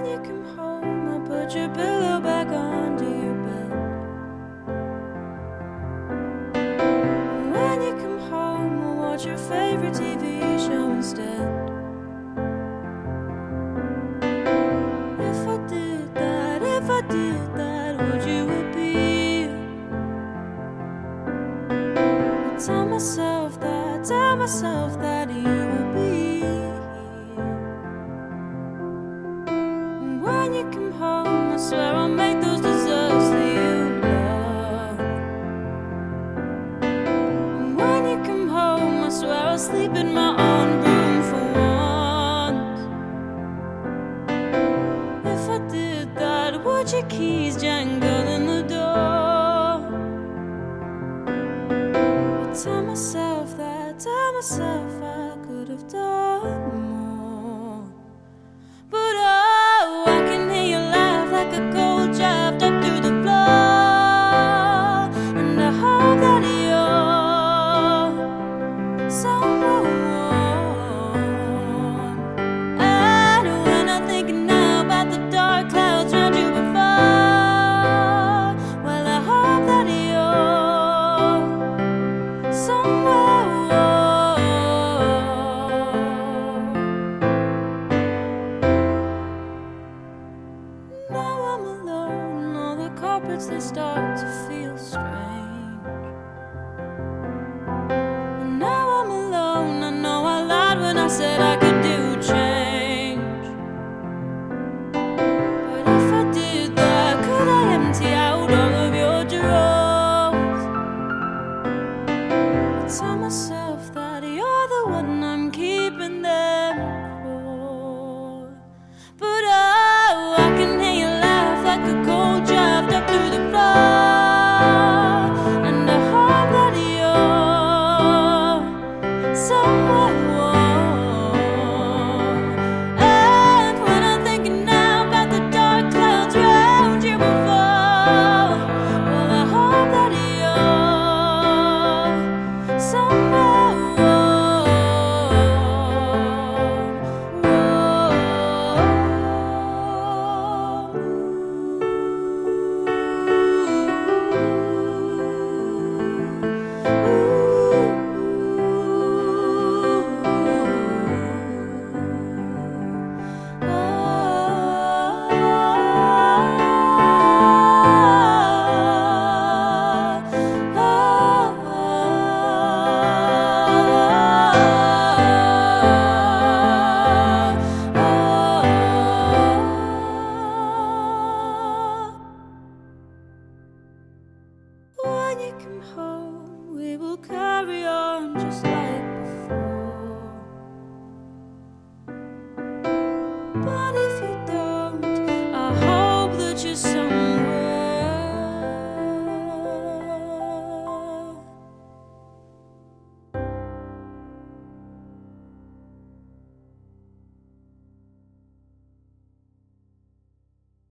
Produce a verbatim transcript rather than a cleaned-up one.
you come home, I'll put your pillow back under your bed. And when you come home, I'll watch your favorite T V show instead. If I did that, if I did that, would you be? I tell myself that, tell myself that you will be here. And when you come home, I swear I'll make those desserts that you love. And when you come home, I swear I'll sleep in my own room for once. If I did that, would your keys jangle?